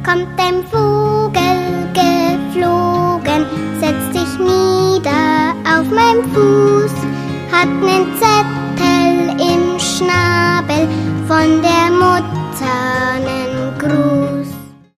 kommt ein Vogel geflogen, setzt sich nieder auf meinem Fuß, hat nen Zettel